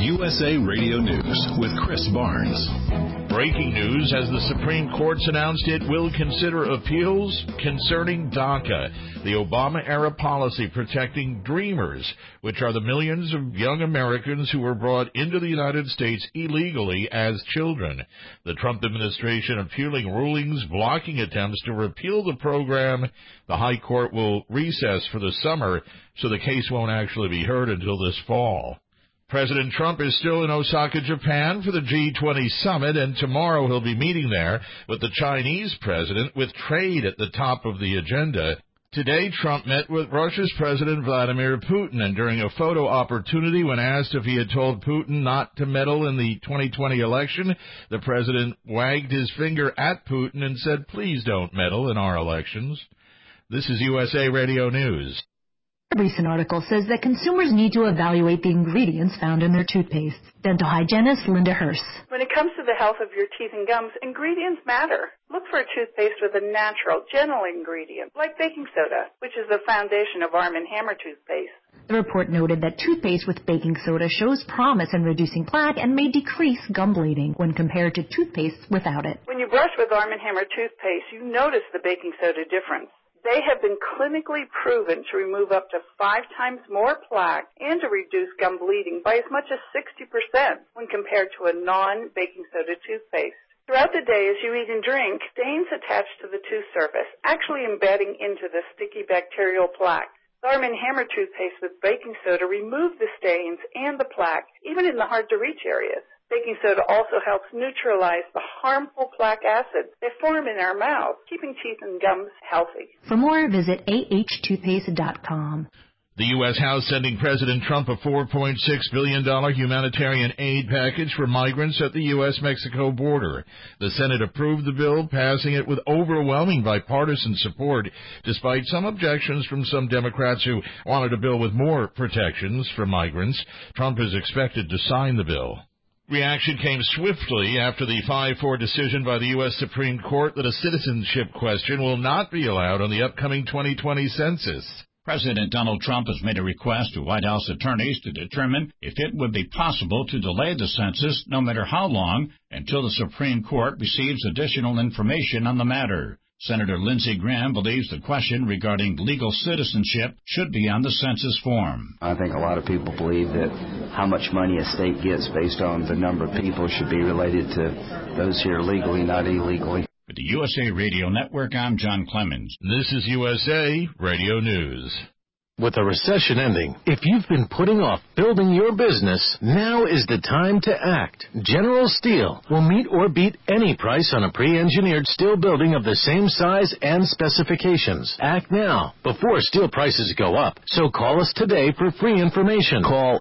USA Radio News with Chris Barnes. Breaking news as the Supreme Court's announced it will consider appeals concerning DACA, the Obama-era policy protecting dreamers, which are the millions of young Americans who were brought into the United States illegally as children. The Trump administration appealing rulings blocking attempts to repeal the program. The High Court will recess for the summer, so the case won't actually be heard until this fall. President Trump is still in Osaka, Japan for the G20 summit, and tomorrow he'll be meeting there with the Chinese president with trade at the top of the agenda. Today, Trump met with Russia's President Vladimir Putin, and during a photo opportunity when asked if he had told Putin not to meddle in the 2020 election, the president wagged his finger at Putin and said, "Please don't meddle in our elections." This is USA Radio News. A recent article says that consumers need to evaluate the ingredients found in their toothpaste. Dental hygienist Linda Hurst. When it comes to the health of your teeth and gums, ingredients matter. Look for a toothpaste with a natural, gentle ingredient, like baking soda, which is the foundation of Arm & Hammer toothpaste. The report noted that toothpaste with baking soda shows promise in reducing plaque and may decrease gum bleeding when compared to toothpaste without it. When you brush with Arm & Hammer toothpaste, you notice the baking soda difference. They have been clinically proven to remove up to 5 times more plaque and to reduce gum bleeding by as much as 60% when compared to a non-baking soda toothpaste. Throughout the day, as you eat and drink, stains attach to the tooth surface, actually embedding into the sticky bacterial plaque. The Arm & Hammer toothpaste with baking soda remove the stains and the plaque, even in the hard-to-reach areas. Baking soda also helps neutralize the harmful plaque acids that form in our mouth, keeping teeth and gums healthy. For more, visit ahtoothpaste.com. The U.S. House sending President Trump a $4.6 billion humanitarian aid package for migrants at the U.S.-Mexico border. The Senate approved the bill, passing it with overwhelming bipartisan support, despite some objections from some Democrats who wanted a bill with more protections for migrants. Trump is expected to sign the bill. Reaction came swiftly after the 5-4 decision by the U.S. Supreme Court that a citizenship question will not be allowed on the upcoming 2020 census. President Donald Trump has made a request to White House attorneys to determine if it would be possible to delay the census, no matter how long, until the Supreme Court receives additional information on the matter. Senator Lindsey Graham believes the question regarding legal citizenship should be on the census form. I think a lot of people believe that how much money a state gets based on the number of people should be related to those here legally, not illegally. For the USA Radio Network, I'm John Clemens. This is USA Radio News. With a recession ending, if you've been putting off building your business, now is the time to act. General Steel will meet or beat any price on a pre-engineered steel building of the same size and specifications. Act now, before steel prices go up. So call us today for free information. Call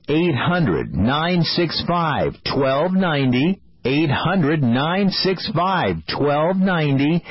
800-965-1290. 800-965-1290,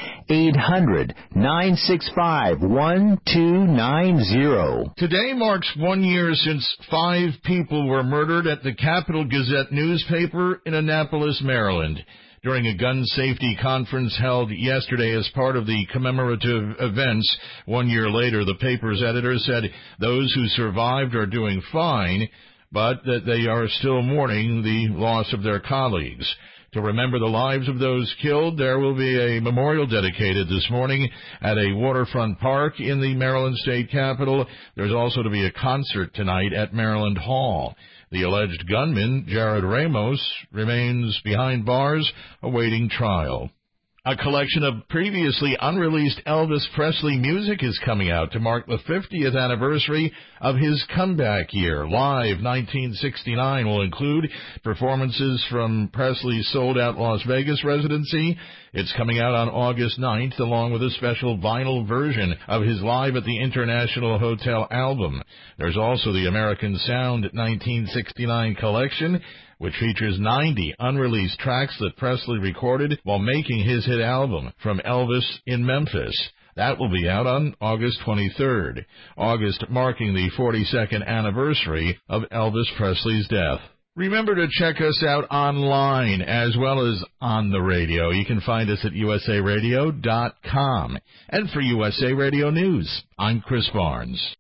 800-965-1290. Today marks 1 year since 5 people were murdered at the Capital Gazette newspaper in Annapolis, Maryland. During a gun safety conference held yesterday as part of the commemorative events, 1 year later, the paper's editor said those who survived are doing fine, but that they are still mourning the loss of their colleagues. To remember the lives of those killed, there will be a memorial dedicated this morning at a waterfront park in the Maryland State Capitol. There's also to be a concert tonight at Maryland Hall. The alleged gunman, Jared Ramos, remains behind bars awaiting trial. A collection of previously unreleased Elvis Presley music is coming out to mark the 50th anniversary of his comeback year. Live 1969 will include performances from Presley's sold-out Las Vegas residency. It's coming out on August 9th, along with a special vinyl version of his Live at the International Hotel album. There's also the American Sound 1969 collection, which features 90 unreleased tracks that Presley recorded while making his hit album, From Elvis in Memphis. That will be out on August 23rd, August marking the 42nd anniversary of Elvis Presley's death. Remember to check us out online as well as on the radio. You can find us at usaradio.com. And for USA Radio News, I'm Chris Barnes.